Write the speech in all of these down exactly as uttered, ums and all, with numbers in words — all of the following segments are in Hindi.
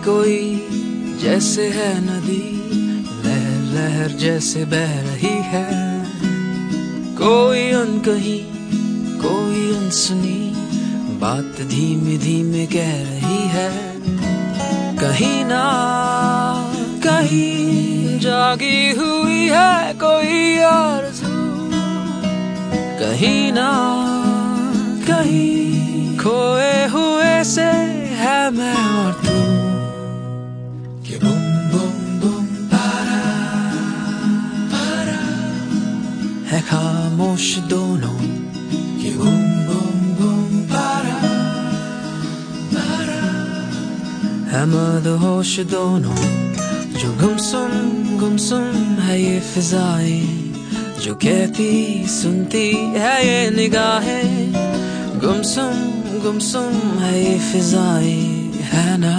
कोई जैसे है नदी, लहर लहर जैसे बह रही है। कोई अनकही कोई अनसुनी बात धीमे धीमे कह रही है। कहीं ना कहीं जागी हुई है कोई आरज़ू, कहीं ना कहीं खोए हुए से है मैं और तू। कि बुम बुम बुम पारा पारा है खामोश दोनों। कि बुम बुम बुम पारा पारा है मदहोश दोनों। जो गुमसुम गुमसुम है ये फिजाएं, जो कहती सुनती है ये निगाहें। गुमसुम गुमसुम है ये फिजाएं, है ना।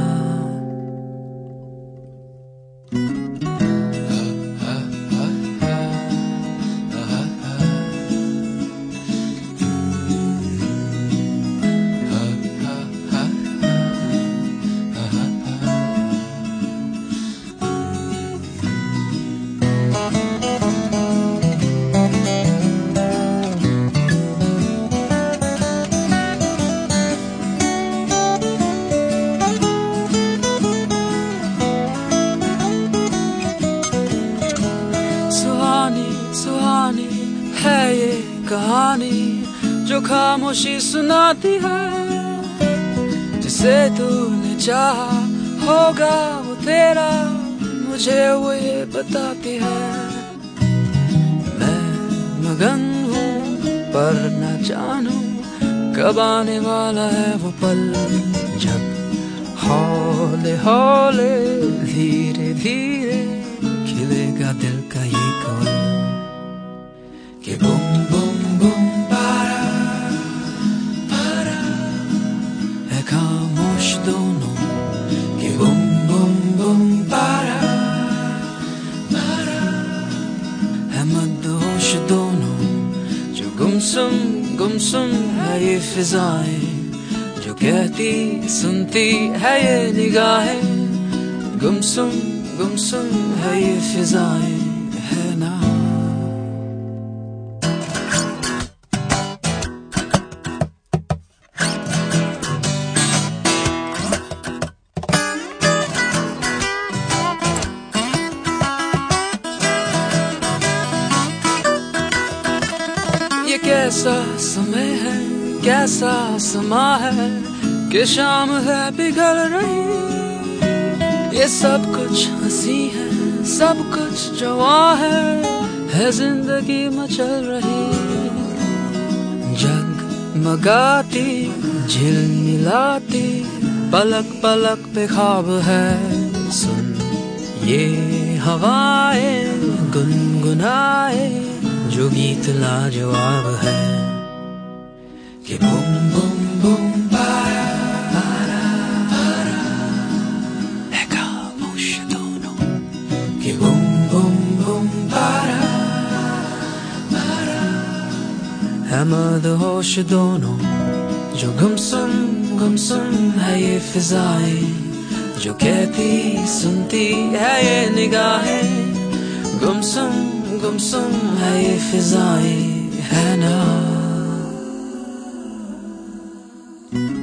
सुहानी है ये कहानी जो खामोशी सुनाती है। जिसे तूने चाहा होगा वो तेरा, मुझे वो ये बताती है। मैं मगन हूँ पर न जानू कब आने वाला है वो पल, जब हौले हौले धीरे धीरे खिलेगा दिल का ये कौल। कि बुम बुम बुम पारा पारा है खामोश दोनों। कि बुम बुम बुम पारा पारा है मदहोश दोनों। जो गुमसुम गुमसुम है ये फिजाएं, जो कहती सुनती है ये निगाहें। गुमसुम गुमसुम है ये फिजाएं, है ना। ये कैसा समय है कैसा समा है कि शाम है पिघल रही। ये सब कुछ हंसी है सब कुछ जवां है, है जिंदगी मचल रही। जगमगाती झिलमिलाती पलक पलक पे ख्वाब है। सुन ये हवाएं गुनगुनाए जो गीत लाजवाब है। कि बुम बुम बुम पारा पारा पारा है खामोश दोनों। कि बुम बुम बुम पारा पारा है मदहोश दोनों। जो गुमसुम गुमसुम है ये फिजाएं, जो कहती सुनती है ये निगाहें। गुमसुम गुमसुम है ये फिजाएं, है ना।